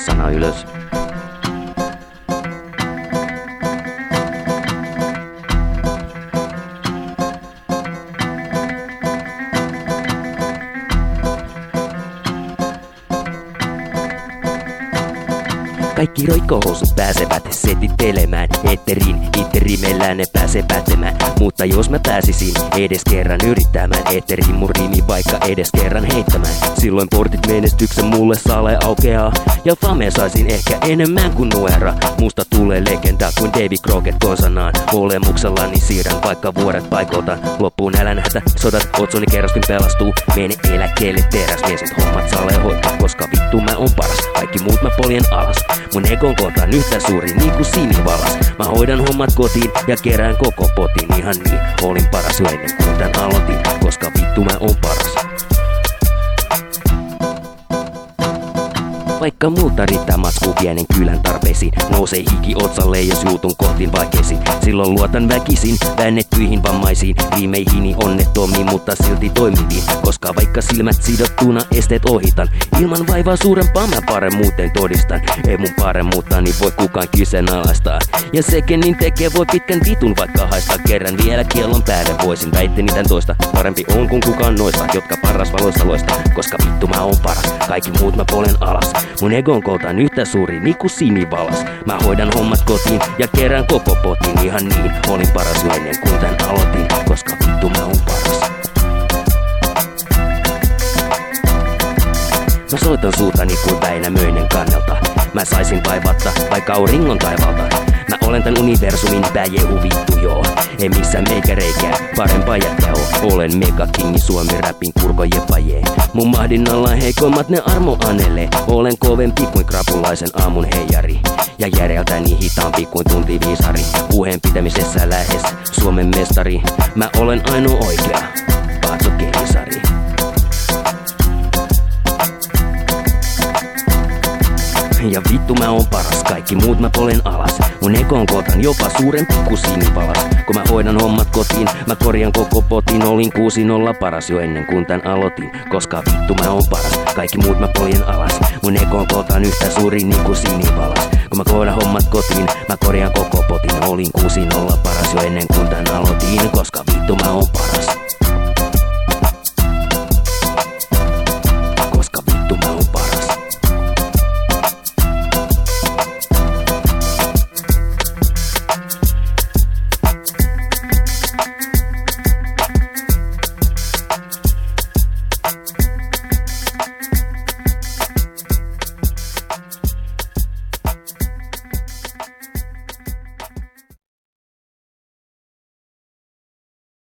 sana ylös. Kaikki roikkohousut pääsevät setittelemään eetteriin, itse rimellään ne pääsee pätemään. Mutta jos mä pääsisin edes kerran yrittämään eetteriin mun riimi vaikka edes kerran heittämään, silloin portit menestyksen mulle sale aukeaa. Ja fame saisin ehkä enemmän kuin nuera. Musta tulee legenda kuin Davy Crockett konsanaan. Olemuksellani siirrän vaikka vuodet paikoltaan. Loppuun nälänhätä, sodat, otsoni kerroskin pelastuu. Mene eläkkeelle teräsmies, et hommat sale hoitaa. Koska vittu mä on paras, kaikki muut mä poljen alas. Mun egon koota on yhtä suuri niinku sinivalas. Mä hoidan hommat kotiin ja kerään koko potin. Ihan niin, olin paras jo ennen kuin tän aloitin. Koska vittu mä on paras. Vaikka multa riittää matsku pienen kylän tarpeisiin, nousee hiki otsalle jos juutun kohtiin vaikeisiin. Silloin luotan väkisin väännettyihin vammaisiin, riimeihini onnettomiin mutta silti toimiviin. Koska vaikka silmät sidottuna esteet ohitan, ilman vaivaa suurempaa mä paremmuuteen todistan. Ei mun paremmuuttani voi kukaan kyseenalaistaa. Ja se kenin tekee voi pitkän vitun vaikka haistaa. Kerran vielä kiellon päälle voisin väitteni tän toista. Parempi on kuin kukaan noista, jotka paras valoissa loistaa. Koska vittu mä on paras, kaikki muut mä polen alas. Mun egon koota on yhtä suuri niinku sinivalas. Mä hoidan hommat kotiin ja kerään koko potin. Ihan niin, olin paras jo ennen kuin tän aloitin. Koska vittu mä on paras. Mä soitan suutani kuin Väinämöinen kannelta. Mä saisin vaivatta vaikka auringon taivalta. Mä olen tän universumin pääjehu vittu joo. Ei missään meikä reikää, parempaa jätkää oo. Olen megakingi Suomi räpin kurko jepajee. Mun mahdin alla heikoimmat ne armo anelee. Olen kovempi kuin krapulaisen aamun heijari. Ja järjeltäni hitaampi kuin tuntiviisari. Puheen pitämisessä lähes Suomen mestari. Mä olen ainoa oikea, Paatso Keisari. Ja vittu mä oon paras, kaikki muut mä polen alas. Mun egon kootan jopa suurempi kuin sinivalas. Kun mä hoidan hommat kotiin, mä korjan koko potin. Olin 6-0 paras jo ennen kuin tän aloitin. Koska vittu mä oon paras, kaikki muut mä poljen alas. Mun egon kootan yhtä suuri niinku sinivalas. Kun mä hoidan hommat kotiin, mä korjan koko potin. Olin 6-0 paras jo ennen kuin tän aloitin. Koska vittu mä oon paras.